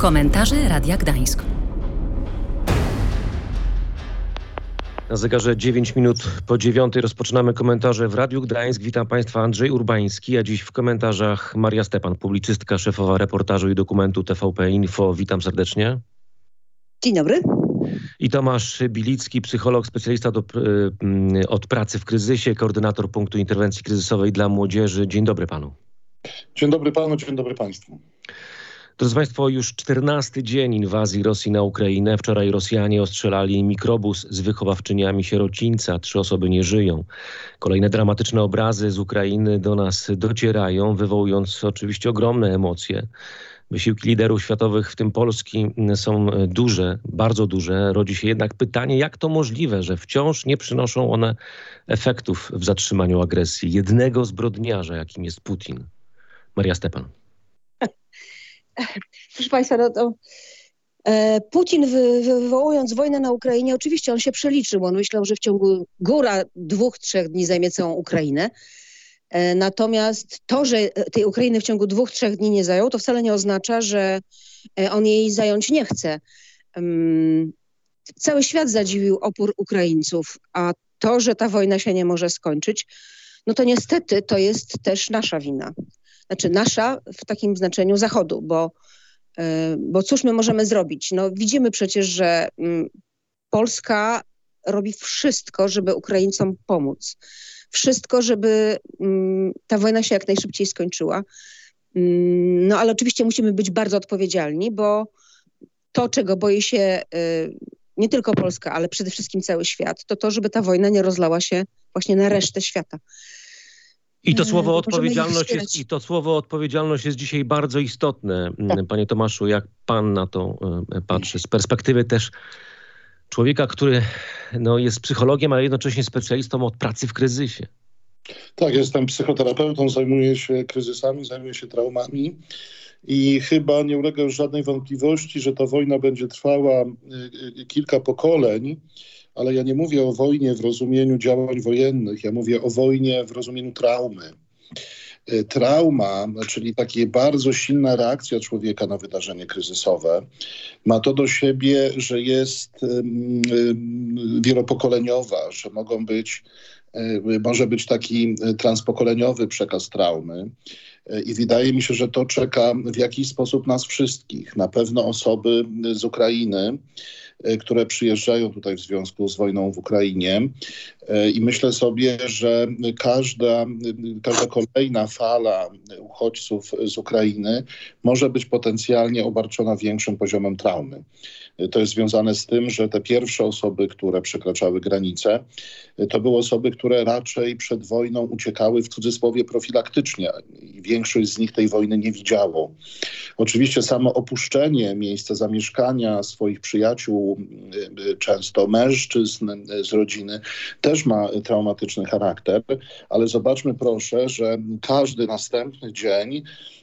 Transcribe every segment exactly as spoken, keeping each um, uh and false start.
Komentarze Radia Gdańsk. Na zegarze dziewięć minut po dziewiątej rozpoczynamy komentarze w Radiu Gdańsk. Witam Państwa, Andrzej Urbański, a dziś w komentarzach Maria Stepan, publicystka, szefowa reportażu i dokumentu T V P Info. Witam serdecznie. Dzień dobry. I Tomasz Bilicki, psycholog, specjalista do, y, od pracy w kryzysie, koordynator punktu interwencji kryzysowej dla młodzieży. Dzień dobry panu. Dzień dobry panu, dzień dobry państwu. Drodzy Państwo, już czternasty dzień inwazji Rosji na Ukrainę. Wczoraj Rosjanie ostrzelali mikrobus z wychowawczyniami sierocińca. Trzy osoby nie żyją. Kolejne dramatyczne obrazy z Ukrainy do nas docierają, wywołując oczywiście ogromne emocje. Wysiłki liderów światowych, w tym Polski, są duże, bardzo duże. Rodzi się jednak pytanie, jak to możliwe, że wciąż nie przynoszą one efektów w zatrzymaniu agresji jednego zbrodniarza, jakim jest Putin. Maria Stepan. Proszę Państwa, no to e, Putin wy, wywołując wojnę na Ukrainie, oczywiście on się przeliczył. On myślał, że w ciągu góra dwóch, trzech dni zajmie całą Ukrainę. E, natomiast to, że tej Ukrainy w ciągu dwóch, trzech dni nie zajął, to wcale nie oznacza, że on jej zająć nie chce. Um, cały świat zadziwił opór Ukraińców, a to, że ta wojna się nie może skończyć, no to niestety to jest też nasza wina. Znaczy nasza w takim znaczeniu Zachodu, bo, yy, bo cóż my możemy zrobić? No, widzimy przecież, że yy, Polska robi wszystko, żeby Ukraińcom pomóc. Wszystko, żeby yy, ta wojna się jak najszybciej skończyła. Yy, no ale oczywiście musimy być bardzo odpowiedzialni, bo to, czego boi się yy, nie tylko Polska, ale przede wszystkim cały świat, to to, żeby ta wojna nie rozlała się właśnie na resztę świata. I to słowo odpowiedzialność jest, i to słowo odpowiedzialność jest dzisiaj bardzo istotne. Tak. Panie Tomaszu, jak pan na to patrzy? Z perspektywy też człowieka, który no, jest psychologiem, ale jednocześnie specjalistą od pracy w kryzysie. Tak, jestem psychoterapeutą, zajmuję się kryzysami, zajmuję się traumami i chyba nie ulega już żadnej wątpliwości, że ta wojna będzie trwała kilka pokoleń. Ale ja nie mówię o wojnie w rozumieniu działań wojennych, ja mówię o wojnie w rozumieniu traumy. Trauma, czyli taka bardzo silna reakcja człowieka na wydarzenie kryzysowe, ma to do siebie, że jest wielopokoleniowa, że mogą być, może być taki transpokoleniowy przekaz traumy. I wydaje mi się, że to czeka w jakiś sposób nas wszystkich. Na pewno osoby z Ukrainy, które przyjeżdżają tutaj w związku z wojną w Ukrainie. I myślę sobie, że każda, każda kolejna fala uchodźców z Ukrainy może być potencjalnie obarczona większym poziomem traumy. To jest związane z tym, że te pierwsze osoby, które przekraczały granice, to były osoby, które raczej przed wojną uciekały w cudzysłowie profilaktycznie. I większość z nich tej wojny nie widziało. Oczywiście samo opuszczenie miejsca zamieszkania swoich przyjaciół, często mężczyzn z rodziny, też ma traumatyczny charakter, ale zobaczmy proszę, że każdy następny dzień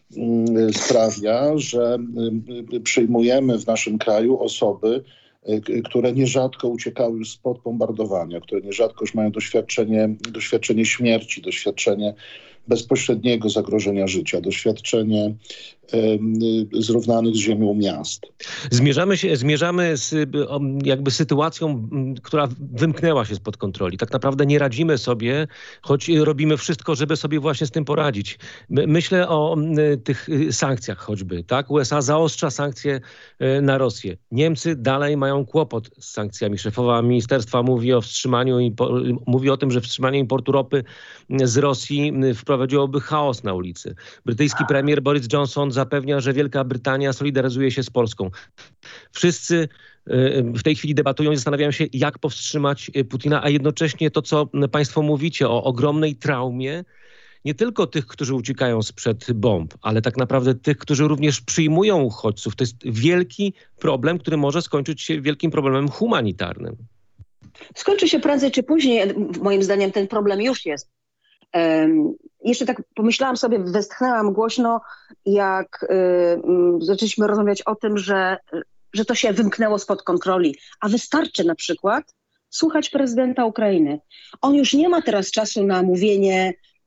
sprawia, że przyjmujemy w naszym kraju osoby, które nierzadko uciekały już spod bombardowania, które nierzadko już mają doświadczenie, doświadczenie śmierci, doświadczenie bezpośredniego zagrożenia życia, doświadczenie zrównanych z ziemią miast. Zmierzamy się, zmierzamy z jakby sytuacją, która wymknęła się spod kontroli. Tak naprawdę nie radzimy sobie, choć robimy wszystko, żeby sobie właśnie z tym poradzić. Myślę o tych sankcjach choćby, tak? U S A zaostrza sankcje na Rosję. Niemcy dalej mają kłopot z sankcjami. Szefowa ministerstwa mówi o wstrzymaniu, mówi o tym, że wstrzymanie importu ropy z Rosji wprowadziłoby chaos na ulicy. Brytyjski premier Boris Johnson zapewnia, że Wielka Brytania solidaryzuje się z Polską. Wszyscy w tej chwili debatują i zastanawiają się, jak powstrzymać Putina, a jednocześnie to, co państwo mówicie o ogromnej traumie, nie tylko tych, którzy uciekają sprzed bomb, ale tak naprawdę tych, którzy również przyjmują uchodźców. To jest wielki problem, który może skończyć się wielkim problemem humanitarnym. Skończy się prędzej czy później. Moim zdaniem ten problem już jest. Um, jeszcze tak pomyślałam sobie, westchnęłam głośno, jak y, zaczęliśmy rozmawiać o tym, że, że to się wymknęło spod kontroli. A wystarczy na przykład słuchać prezydenta Ukrainy. On już nie ma teraz czasu na mówienie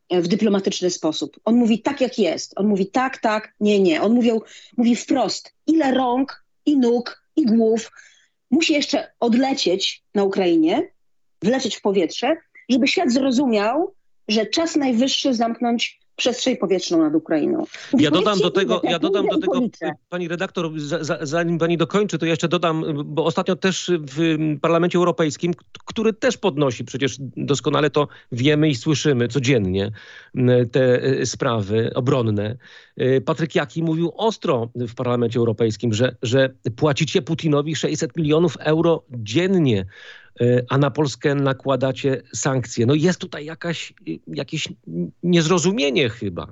w dyplomatyczny sposób. On mówi tak, jak jest. On mówi tak, tak, nie, nie. On mówił, mówi wprost, ile rąk i nóg i głów musi jeszcze odlecieć na Ukrainie, wlecieć w powietrze, żeby świat zrozumiał, że czas najwyższy zamknąć przestrzeń powietrzną nad Ukrainą. Mówi, ja dodam do tego, ile, ja dodam do tego, policzę. pani redaktor, za, za, zanim pani dokończy, to ja jeszcze dodam, bo ostatnio też w Parlamencie Europejskim, który też podnosi, przecież doskonale to wiemy i słyszymy codziennie, te sprawy obronne. Patryk Jaki mówił ostro w Parlamencie Europejskim, że, że płacicie Putinowi sześćset milionów euro dziennie, a na Polskę nakładacie sankcje. No jest tutaj jakaś, jakieś niezrozumienie chyba.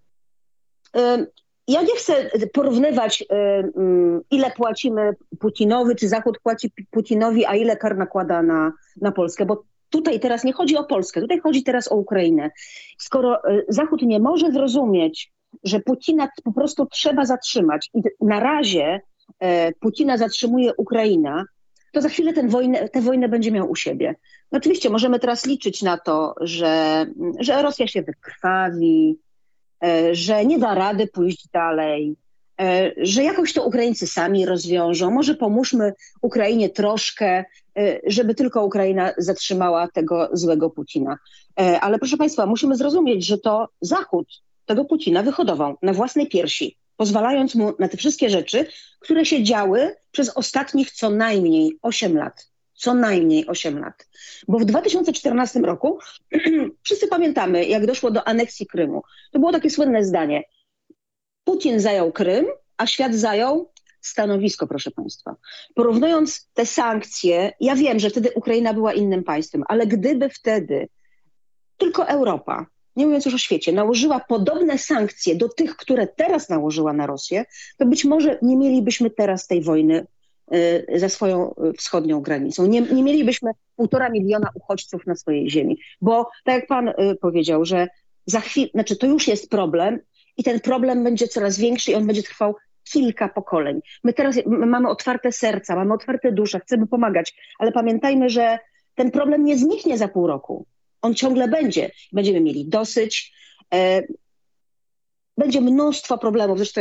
Ja nie chcę porównywać, ile płacimy Putinowi, czy Zachód płaci Putinowi, a ile kar nakłada na, na Polskę, bo tutaj teraz nie chodzi o Polskę, tutaj chodzi teraz o Ukrainę. Skoro Zachód nie może zrozumieć, że Putina po prostu trzeba zatrzymać i na razie Putina zatrzymuje Ukraina, to za chwilę tę wojnę, tę wojnę będzie miał u siebie. No oczywiście możemy teraz liczyć na to, że, że Rosja się wykrwawi, że nie da rady pójść dalej, że jakoś to Ukraińcy sami rozwiążą. Może pomóżmy Ukrainie troszkę, żeby tylko Ukraina zatrzymała tego złego Putina. Ale proszę Państwa, musimy zrozumieć, że to Zachód tego Putina wyhodował na własnej piersi, pozwalając mu na te wszystkie rzeczy, które się działy przez ostatnich co najmniej osiem lat. Co najmniej osiem lat. Bo w dwa tysiące czternastym roku, wszyscy pamiętamy, jak doszło do aneksji Krymu. To było takie słynne zdanie. Putin zajął Krym, a świat zajął stanowisko, proszę Państwa. Porównując te sankcje, ja wiem, że wtedy Ukraina była innym państwem, ale gdyby wtedy tylko Europa, nie mówiąc już o świecie, nałożyła podobne sankcje do tych, które teraz nałożyła na Rosję, to być może nie mielibyśmy teraz tej wojny y, za swoją wschodnią granicą. Nie, nie mielibyśmy półtora miliona uchodźców na swojej ziemi. Bo tak jak pan y, powiedział, że za chwilę, znaczy to już jest problem i ten problem będzie coraz większy i on będzie trwał kilka pokoleń. My teraz my mamy otwarte serca, mamy otwarte dusze, chcemy pomagać, ale pamiętajmy, że ten problem nie zniknie za pół roku. On ciągle będzie. Będziemy mieli dosyć. E, będzie mnóstwo problemów. Zresztą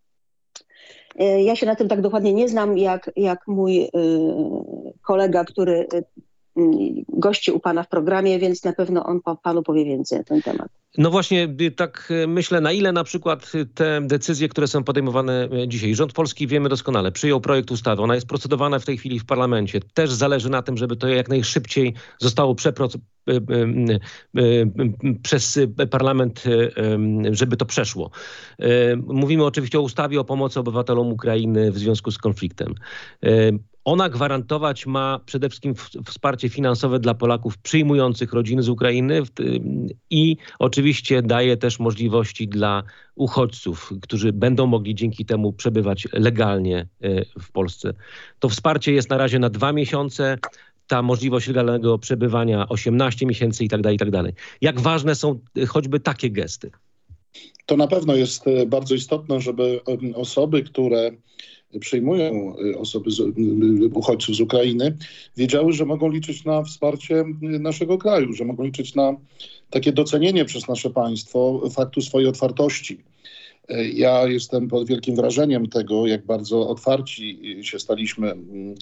e, ja się na tym tak dokładnie nie znam, jak, jak mój e, kolega, który e, gości u pana w programie, więc na pewno on pa, panu powie więcej na ten temat. No właśnie, tak myślę, na ile na przykład te decyzje, które są podejmowane dzisiaj. Rząd polski, wiemy doskonale, przyjął projekt ustawy. Ona jest procedowana w tej chwili w parlamencie. Też zależy na tym, żeby to jak najszybciej zostało przeprocedowane przez parlament, żeby to przeszło. Mówimy oczywiście o ustawie o pomocy obywatelom Ukrainy w związku z konfliktem. Ona gwarantować ma przede wszystkim wsparcie finansowe dla Polaków przyjmujących rodziny z Ukrainy i oczywiście daje też możliwości dla uchodźców, którzy będą mogli dzięki temu przebywać legalnie w Polsce. To wsparcie jest na razie na dwa miesiące. Ta możliwość legalnego przebywania osiemnaście miesięcy i tak dalej, i tak dalej. Jak ważne są choćby takie gesty? To na pewno jest bardzo istotne, żeby osoby, które przyjmują osoby, z, uchodźców z Ukrainy, wiedziały, że mogą liczyć na wsparcie naszego kraju, że mogą liczyć na takie docenienie przez nasze państwo faktu swojej otwartości. Ja jestem pod wielkim wrażeniem tego, jak bardzo otwarci się staliśmy.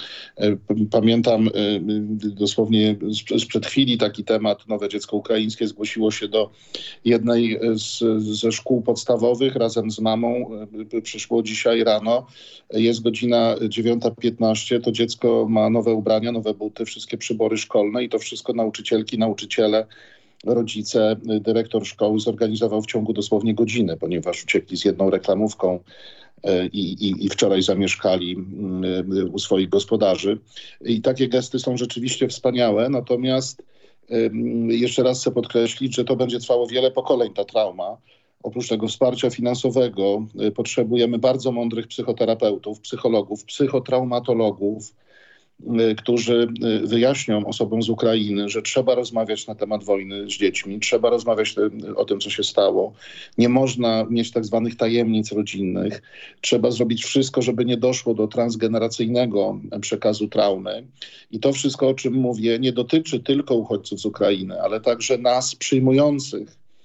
Pamiętam dosłownie sprzed chwili taki temat. Nowe dziecko ukraińskie zgłosiło się do jednej z, ze szkół podstawowych razem z mamą. Przyszło dzisiaj rano. Jest godzina dziewiąta piętnaście. To dziecko ma nowe ubrania, nowe buty, wszystkie przybory szkolne i to wszystko nauczycielki, nauczyciele, rodzice, dyrektor szkoły zorganizował w ciągu dosłownie godziny, ponieważ uciekli z jedną reklamówką i, i, i wczoraj zamieszkali u swoich gospodarzy. I takie gesty są rzeczywiście wspaniałe, natomiast jeszcze raz chcę podkreślić, że to będzie trwało wiele pokoleń, ta trauma. Oprócz tego wsparcia finansowego potrzebujemy bardzo mądrych psychoterapeutów, psychologów, psychotraumatologów, którzy wyjaśnią osobom z Ukrainy, że trzeba rozmawiać na temat wojny z dziećmi, trzeba rozmawiać o tym, co się stało. Nie można mieć tak zwanych tajemnic rodzinnych. Trzeba zrobić wszystko, żeby nie doszło do transgeneracyjnego przekazu traumy. I to wszystko, o czym mówię, nie dotyczy tylko uchodźców z Ukrainy, ale także nas przyjmujących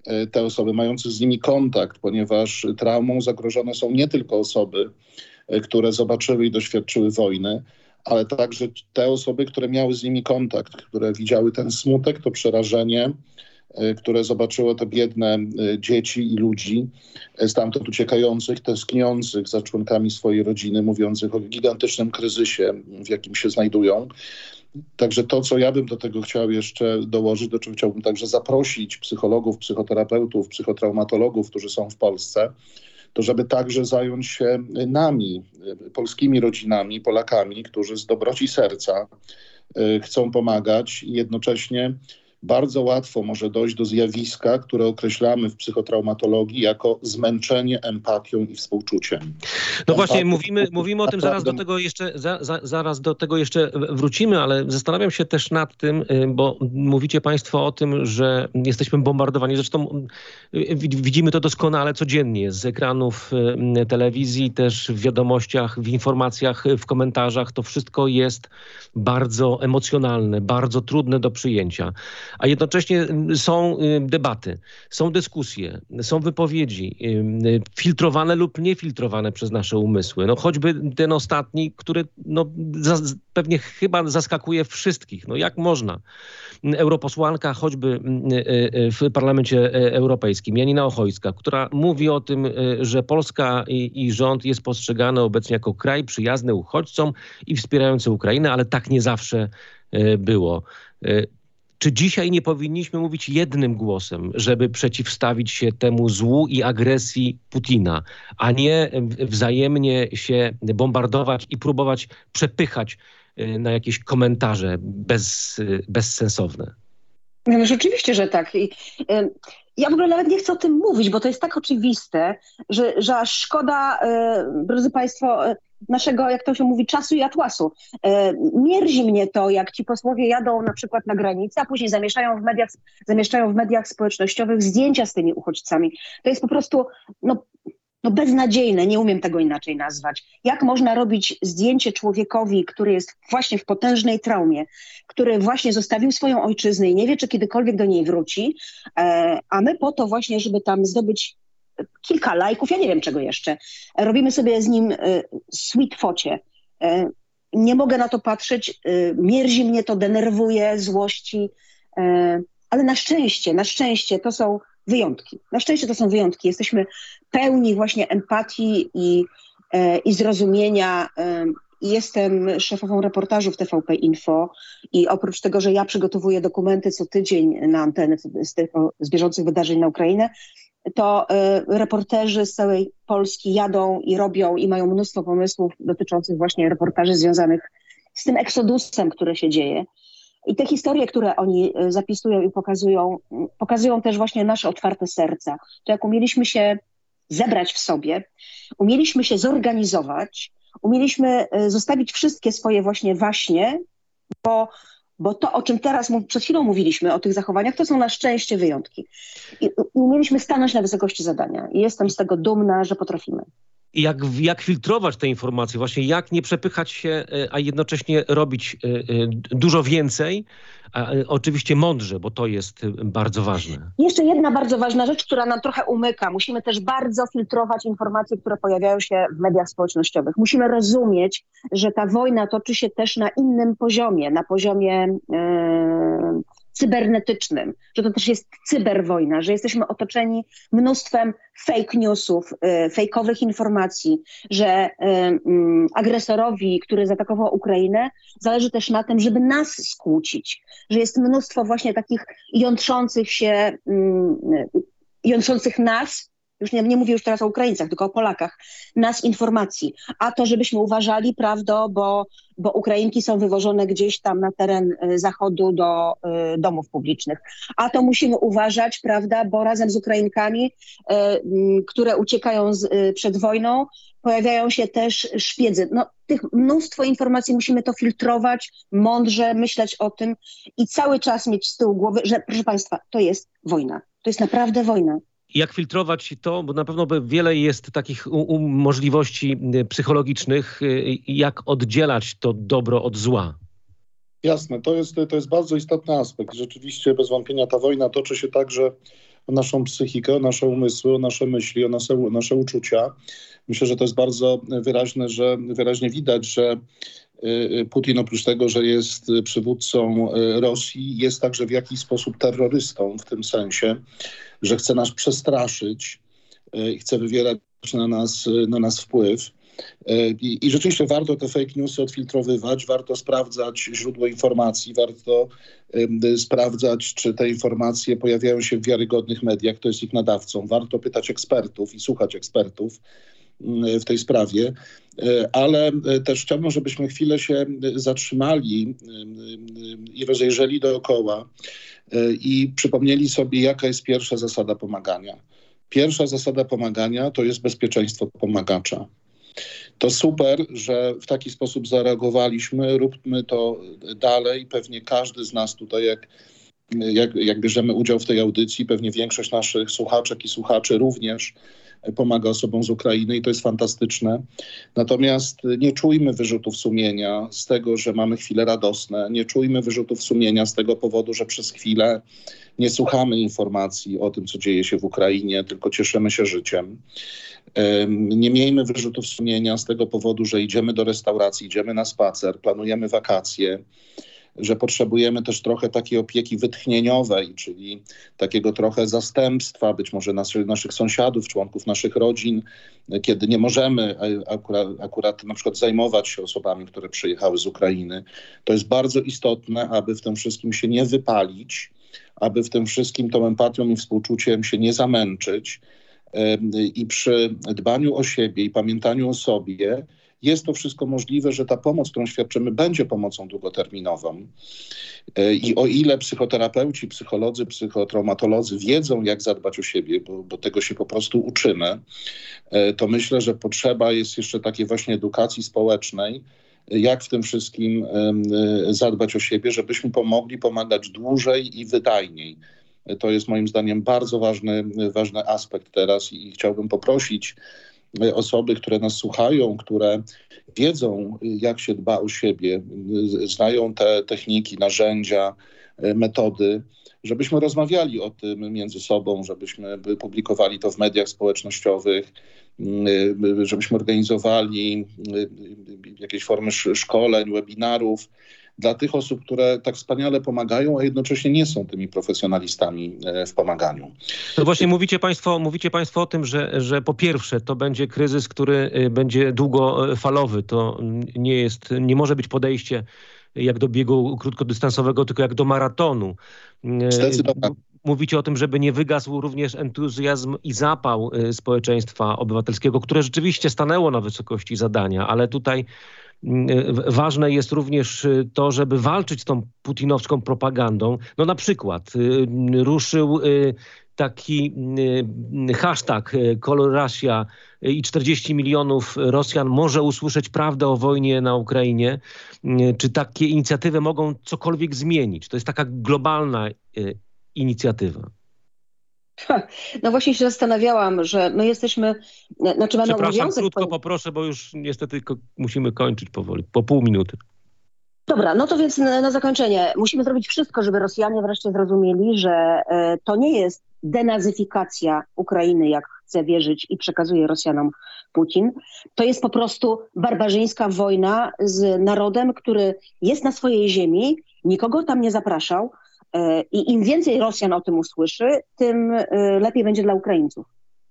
te osoby, mających z nimi kontakt, ponieważ traumą zagrożone są nie tylko osoby, które zobaczyły i doświadczyły wojny, ale także te osoby, które miały z nimi kontakt, które widziały ten smutek, to przerażenie, które zobaczyło te biedne dzieci i ludzi stamtąd uciekających, tęskniących za członkami swojej rodziny, mówiących o gigantycznym kryzysie, w jakim się znajdują. Także to, co ja bym do tego chciał jeszcze dołożyć, do czego chciałbym także zaprosić psychologów, psychoterapeutów, psychotraumatologów, którzy są w Polsce, to żeby także zająć się nami, polskimi rodzinami, Polakami, którzy z dobroci serca chcą pomagać i jednocześnie bardzo łatwo może dojść do zjawiska, które określamy w psychotraumatologii jako zmęczenie empatią i współczuciem. No właśnie, mówimy, mówimy o tym, zaraz do tego jeszcze, za, za, zaraz do tego jeszcze wrócimy, ale zastanawiam się też nad tym, bo mówicie państwo o tym, że jesteśmy bombardowani. Zresztą widzimy to doskonale codziennie z ekranów telewizji, też w wiadomościach, w informacjach, w komentarzach. To wszystko jest bardzo emocjonalne, bardzo trudne do przyjęcia. A jednocześnie są debaty, są dyskusje, są wypowiedzi, filtrowane lub niefiltrowane przez nasze umysły. No choćby ten ostatni, który no, za, pewnie chyba zaskakuje wszystkich. No jak można? Europosłanka choćby w Parlamencie Europejskim, Janina Ochojska, która mówi o tym, że Polska i, i rząd jest postrzegany obecnie jako kraj przyjazny uchodźcom i wspierający Ukrainę, ale tak nie zawsze było. Czy dzisiaj nie powinniśmy mówić jednym głosem, żeby przeciwstawić się temu złu i agresji Putina, a nie wzajemnie się bombardować i próbować przepychać na jakieś komentarze bez, bezsensowne? No rzeczywiście, że tak. I, y, ja w ogóle nawet nie chcę o tym mówić, bo to jest tak oczywiste, że, że aż szkoda, y, drodzy Państwo, y, naszego, jak to się mówi, czasu i atłasu. Y, mierzi mnie to, jak ci posłowie jadą na przykład na granicę, a później zamieszczają w mediach, zamieszczają w mediach społecznościowych zdjęcia z tymi uchodźcami. To jest po prostu no, no beznadziejne, nie umiem tego inaczej nazwać. Jak można robić zdjęcie człowiekowi, który jest właśnie w potężnej traumie, który właśnie zostawił swoją ojczyznę i nie wie, czy kiedykolwiek do niej wróci, e, a my po to właśnie, żeby tam zdobyć kilka lajków, ja nie wiem czego jeszcze, robimy sobie z nim e, sweet focie. E, nie mogę na to patrzeć, e, mierzi mnie to, denerwuje, złości, e, ale na szczęście, na szczęście to są wyjątki. Na szczęście to są wyjątki. Jesteśmy pełni właśnie empatii i, e, i zrozumienia. E, jestem szefową reportażu w T V P Info i oprócz tego, że ja przygotowuję dokumenty co tydzień na anteny z, tych, z bieżących wydarzeń na Ukrainę, to e, reporterzy z całej Polski jadą i robią i mają mnóstwo pomysłów dotyczących właśnie reportaży związanych z tym eksodusem, który się dzieje. I te historie, które oni zapisują i pokazują, pokazują też właśnie nasze otwarte serca. To jak umieliśmy się zebrać w sobie, umieliśmy się zorganizować, umieliśmy zostawić wszystkie swoje właśnie waśnie, bo, bo to, o czym teraz przed chwilą mówiliśmy, o tych zachowaniach, to są na szczęście wyjątki. I, i umieliśmy stanąć na wysokości zadania. I jestem z tego dumna, że potrafimy. I jak, jak filtrować te informacje, właśnie jak nie przepychać się, a jednocześnie robić dużo więcej, a oczywiście mądrze, bo to jest bardzo ważne. Jeszcze jedna bardzo ważna rzecz, która nam trochę umyka. Musimy też bardzo filtrować informacje, które pojawiają się w mediach społecznościowych. Musimy rozumieć, że ta wojna toczy się też na innym poziomie, na poziomie yy, cybernetycznym, że to też jest cyberwojna, że jesteśmy otoczeni mnóstwem fake newsów, yy, fejkowych informacji, że yy, yy, agresorowi, który zaatakował Ukrainę, zależy też na tym, żeby nas skłócić, że jest mnóstwo właśnie takich jątrzących się, yy, jątrzących nas, już nie, nie mówię już teraz o Ukraińcach, tylko o Polakach, nas informacji. A to, żebyśmy uważali, prawda, bo, bo Ukrainki są wywożone gdzieś tam na teren y, zachodu do y, domów publicznych. A to musimy uważać, prawda, bo razem z Ukrainkami, y, y, które uciekają z, y, przed wojną, pojawiają się też szpiedzy. No, tych mnóstwo informacji, musimy to filtrować, mądrze myśleć o tym i cały czas mieć z tyłu głowy, że proszę Państwa, to jest wojna. To jest naprawdę wojna. Jak filtrować to, bo na pewno wiele jest takich u, u możliwości psychologicznych, jak oddzielać to dobro od zła. Jasne, to jest, to jest bardzo istotny aspekt. Rzeczywiście bez wątpienia ta wojna toczy się także o naszą psychikę, o nasze umysły, o nasze myśli, o nasze, nasze uczucia. Myślę, że to jest bardzo wyraźne, że wyraźnie widać, że Putin oprócz tego, że jest przywódcą Rosji, jest także w jakiś sposób terrorystą w tym sensie, że chce nas przestraszyć i chce wywierać na nas, na nas wpływ. I, I rzeczywiście warto te fake newsy odfiltrowywać, warto sprawdzać źródło informacji, warto y, sprawdzać, czy te informacje pojawiają się w wiarygodnych mediach, kto jest ich nadawcą. Warto pytać ekspertów i słuchać ekspertów y, w tej sprawie, y, ale y, też chciałbym, żebyśmy chwilę się zatrzymali y, y, i rozejrzeli dookoła y, i przypomnieli sobie, jaka jest pierwsza zasada pomagania. Pierwsza zasada pomagania to jest bezpieczeństwo pomagacza. To super, że w taki sposób zareagowaliśmy, róbmy to dalej. Pewnie każdy z nas tutaj, jak, jak, jak bierzemy udział w tej audycji, pewnie większość naszych słuchaczek i słuchaczy również pomaga osobom z Ukrainy i to jest fantastyczne. Natomiast nie czujmy wyrzutów sumienia z tego, że mamy chwile radosne. Nie czujmy wyrzutów sumienia z tego powodu, że przez chwilę nie słuchamy informacji o tym, co dzieje się w Ukrainie, tylko cieszymy się życiem. Nie miejmy wyrzutów sumienia z tego powodu, że idziemy do restauracji, idziemy na spacer, planujemy wakacje, że potrzebujemy też trochę takiej opieki wytchnieniowej, czyli takiego trochę zastępstwa, być może naszych, naszych sąsiadów, członków naszych rodzin, kiedy nie możemy akurat, akurat na przykład zajmować się osobami, które przyjechały z Ukrainy. To jest bardzo istotne, aby w tym wszystkim się nie wypalić, aby w tym wszystkim tą empatią i współczuciem się nie zamęczyć. I przy dbaniu o siebie i pamiętaniu o sobie jest to wszystko możliwe, że ta pomoc, którą świadczymy, będzie pomocą długoterminową. I o ile psychoterapeuci, psycholodzy, psychotraumatolodzy wiedzą, jak zadbać o siebie, bo, bo tego się po prostu uczymy, to myślę, że potrzeba jest jeszcze takiej właśnie edukacji społecznej, jak w tym wszystkim zadbać o siebie, żebyśmy pomogli pomagać dłużej i wydajniej. To jest moim zdaniem bardzo ważny, ważny aspekt teraz i chciałbym poprosić osoby, które nas słuchają, które wiedzą, jak się dba o siebie, znają te techniki, narzędzia, metody, żebyśmy rozmawiali o tym między sobą, żebyśmy publikowali to w mediach społecznościowych, żebyśmy organizowali jakieś formy szkoleń, webinarów dla tych osób, które tak wspaniale pomagają, a jednocześnie nie są tymi profesjonalistami w pomaganiu. No właśnie mówicie państwo, mówicie państwo o tym, że, że po pierwsze to będzie kryzys, który będzie długofalowy. To nie jest, nie może być podejście jak do biegu krótkodystansowego, tylko jak do maratonu. Zdecydowanie. Mówicie o tym, żeby nie wygasł również entuzjazm i zapał społeczeństwa obywatelskiego, które rzeczywiście stanęło na wysokości zadania, ale tutaj ważne jest również to, żeby walczyć z tą putinowską propagandą. No na przykład ruszył taki hashtag Call Russia i czterdzieści milionów Rosjan może usłyszeć prawdę o wojnie na Ukrainie. Czy takie inicjatywy mogą cokolwiek zmienić? To jest taka globalna inicjatywa. No właśnie się zastanawiałam, że my jesteśmy... Znaczy mamy Przepraszam, obowiązek... krótko poproszę, bo już niestety musimy kończyć powoli, po pół minuty. Dobra, no to więc na, na zakończenie. Musimy zrobić wszystko, żeby Rosjanie wreszcie zrozumieli, że e, to nie jest denazyfikacja Ukrainy, jak chce wierzyć i przekazuje Rosjanom Putin. To jest po prostu barbarzyńska wojna z narodem, który jest na swojej ziemi, nikogo tam nie zapraszał e, i im więcej Rosjan o tym usłyszy, tym e, lepiej będzie dla Ukraińców.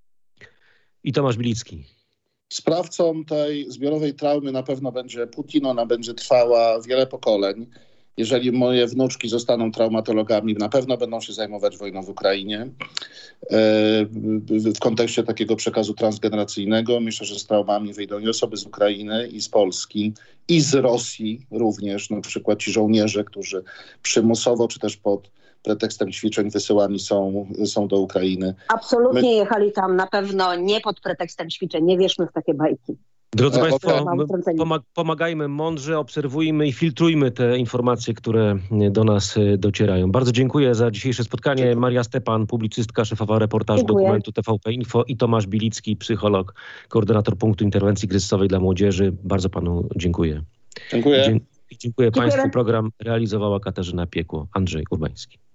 I Tomasz Bilicki. Sprawcą tej zbiorowej traumy na pewno będzie Putin, ona będzie trwała wiele pokoleń. Jeżeli moje wnuczki zostaną traumatologami, na pewno będą się zajmować wojną w Ukrainie. W kontekście takiego przekazu transgeneracyjnego myślę, że z traumami wyjdą i osoby z Ukrainy, i z Polski, i z Rosji również. Na przykład ci żołnierze, którzy przymusowo, czy też pod pretekstem ćwiczeń wysyłani są, są do Ukrainy. Absolutnie My... jechali tam na pewno nie pod pretekstem ćwiczeń. Nie wierzmy w takie bajki. Drodzy Państwo, pomagajmy mądrze, obserwujmy i filtrujmy te informacje, które do nas docierają. Bardzo dziękuję za dzisiejsze spotkanie. Dziękuję. Maria Stepan, publicystka, szefowa reportażu dziękuję. Dokumentu T V P Info i Tomasz Bilicki, psycholog, koordynator punktu interwencji kryzysowej dla młodzieży. Bardzo panu dziękuję. Dziękuję. Dzie- dziękuję Państwu. Program realizowała Katarzyna Piekło, Andrzej Urbański.